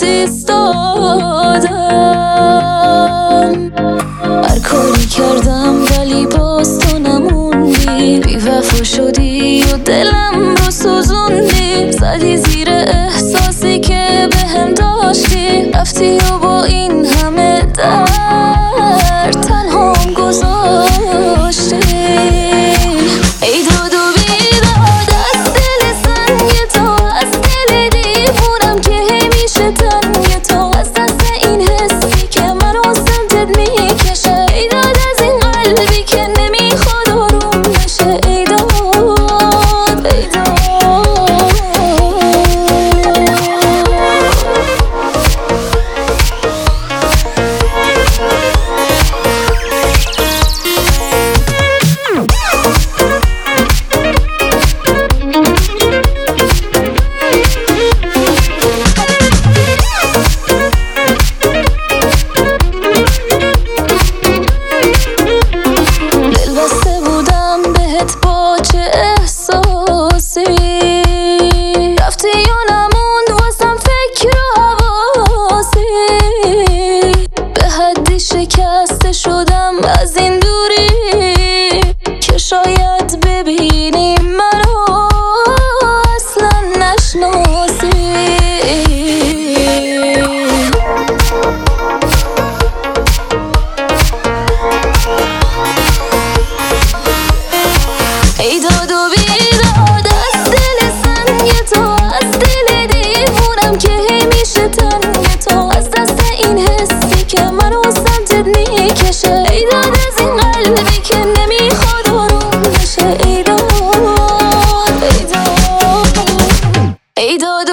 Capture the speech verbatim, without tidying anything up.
ایستادم. هر کاری کردم ولی باز تو نموندی، بی وفا شدی و دلم رو سوزوندی. زدی زیر احساسی که بهم داشتی، رفتی و با این همه درد تنهام گذاشتی. ای داد و بیداد از دل سنگ تو، از دل دیوونم که همیشه تنگ تو، از دست این حسی که منو سمتت میکشه. ای داد از این قلبی که نمیخواد آروم بشه. ای داد ای داد با چه احساسی رفتی و نموند واسم فکر و حواسی. به حدی شکسته شدم از این دوری که شاید ببینی منو اصلا نشناسی. ای داد و بیداد از دل سنگ تو، از دل دیوونم که همیشه تنگ تو، از دست این حسی که منو سمتت میکشه. ای داد از این قلبی که نمیخواد آروم بشه. ای داد ای داد ای داد